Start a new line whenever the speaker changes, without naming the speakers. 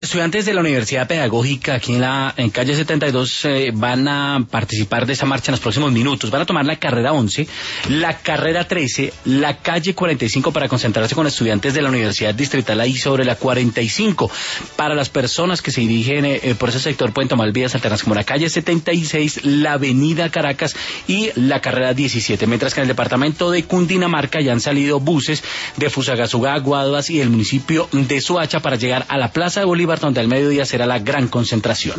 Estudiantes de la Universidad Pedagógica aquí en calle 72 van a participar de esa marcha en los próximos minutos. Van a tomar la carrera 11, la carrera 13, la calle 45 para concentrarse con estudiantes de la Universidad Distrital ahí sobre la 45. Para las personas que se dirigen por ese sector pueden tomar vías alternas como la calle 76, la avenida Caracas y la carrera 17. Mientras que en el departamento de Cundinamarca ya han salido buses de Fusagasugá, Guaduas y el municipio de Soacha para llegar a la Plaza de Bolívar, donde al mediodía será la gran concentración.